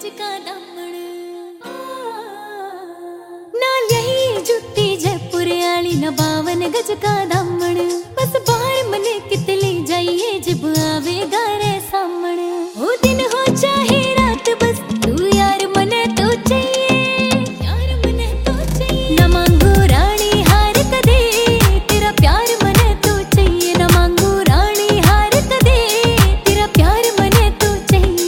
गज का दामन नाल यही जुत्ती जयपुर आली न 52 गज का दामन बस बाहर मने किते ले जाइए जब आवेगा रे सामण हो दिन हो चाहे रात बस तू यार मने तो चाहिए यार मने तो चाहिए न मांगो रानी हार कदे तेरा प्यार मने तो चाहिए न मांगो रानी हार कदे तेरा प्यार मने तो चाहिए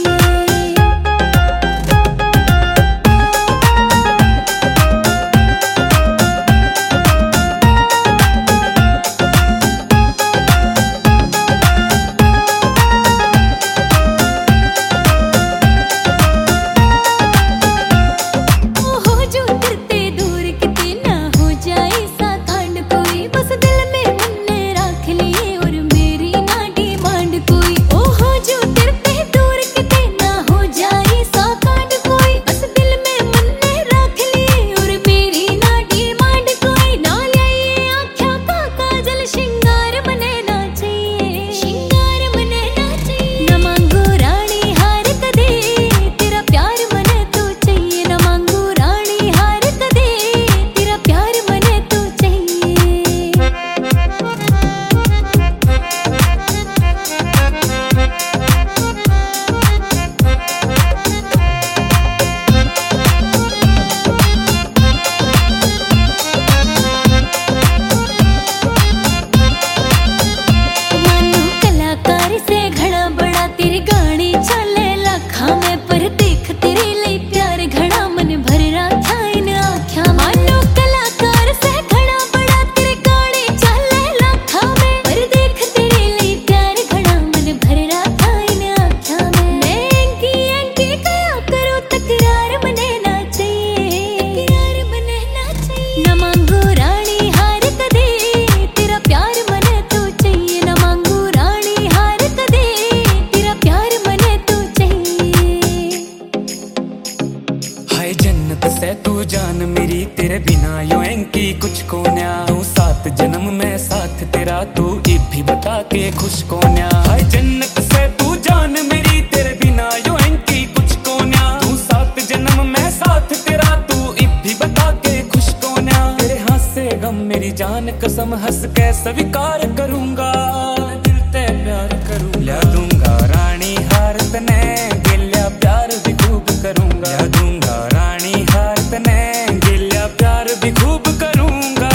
तू जान मेरी तेरे बिना यो एंकी कुछ को न्या तू 7 जन्म में साथ तेरा तू इब भी बता के खुश को न्या हाय जन्नत से तू जान मेरी तेरे बिना यो एंकी कुछ को न्या तू 7 जन्म में साथ तेरा तू इब भी बता के खुश को न्या तेरे हाथ से गम मेरी जान कसम हंस के स्वीकार करूंगा दिल ते प्यार करूंगा ल्या दूंगा रानी हार तने गिल्या प्यार भी खूब करूंगा ल्या दूंगा रानी हार तने गिल्या प्यार भी खूब करूंगा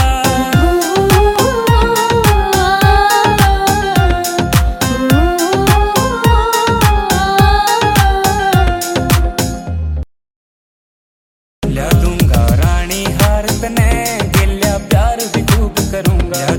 ल्या दूंगा रानी हार तने गिल्या प्यार भी खूब करूंगा।